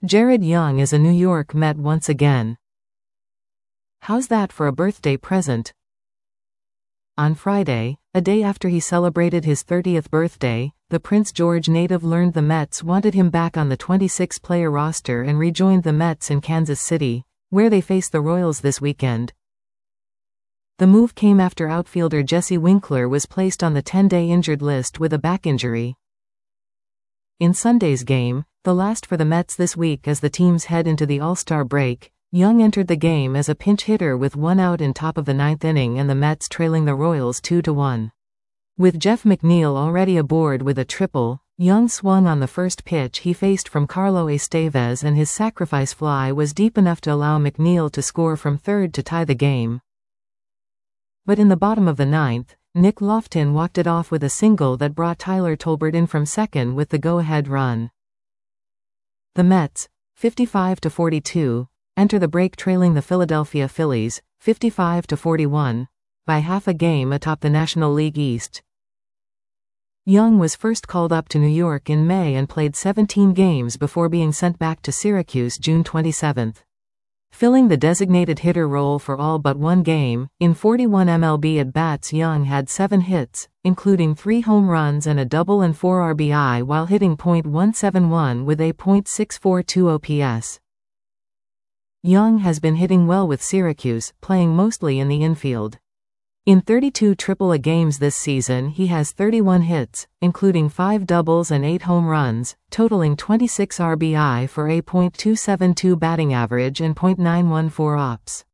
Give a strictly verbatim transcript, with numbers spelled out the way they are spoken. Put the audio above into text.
Jared Young is a New York Met once again. How's that for a birthday present? On Friday, a day after he celebrated his thirtieth birthday, the Prince George native learned the Mets wanted him back on the twenty-six player roster and rejoined the Mets in Kansas City, where they face the Royals this weekend. The move came after outfielder Jesse Winkler was placed on the ten-day injured list with a back injury. In Sunday's game, the last for the Mets this week as the teams head into the All-Star break, Young entered the game as a pinch hitter with one out in top of the ninth inning and the Mets trailing the Royals two to one. With Jeff McNeil already aboard with a triple, Young swung on the first pitch he faced from Carlo Estevez and his sacrifice fly was deep enough to allow McNeil to score from third to tie the game. But in the bottom of the ninth, Nick Loftin walked it off with a single that brought Tyler Tolbert in from second with the go-ahead run. The Mets, fifty-five to forty-two, enter the break trailing the Philadelphia Phillies, fifty-five to forty-one, by half a game atop the National League East. Young was first called up to New York in May and played seventeen games before being sent back to Syracuse June twenty-seventh. Filling the designated hitter role for all but one game, in forty-one M L B at-bats Young had seven hits, including three home runs and a double and four R B I while hitting point one seven one with a point six four two O P S. Young has been hitting well with Syracuse, playing mostly in the infield. In thirty-two triple A games this season he has thirty-one hits, including five doubles and eight home runs, totaling twenty-six R B I for a point two seven two batting average and point nine one four O P S.